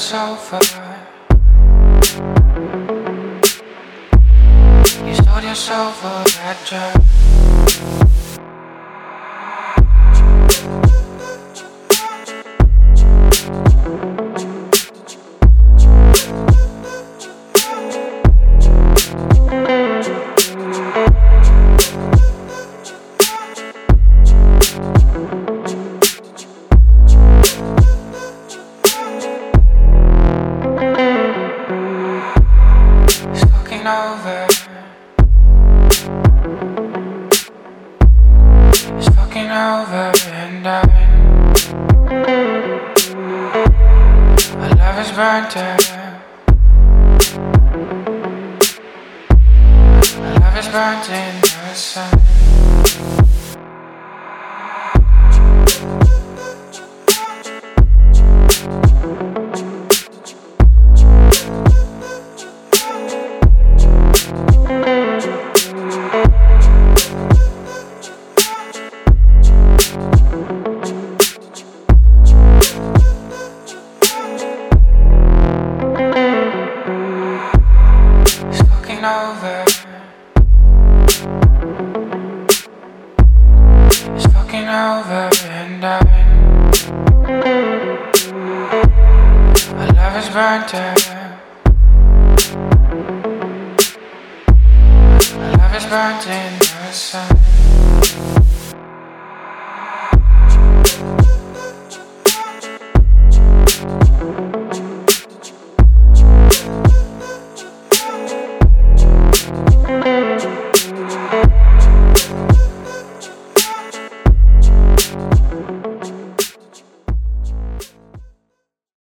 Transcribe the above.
is over. You sold yourself for that job. Over. It's fucking over and my love is burnt out. My love is burnt in the sun. Over. It's fucking over and my love is burnt out. My love is burnt in the sun.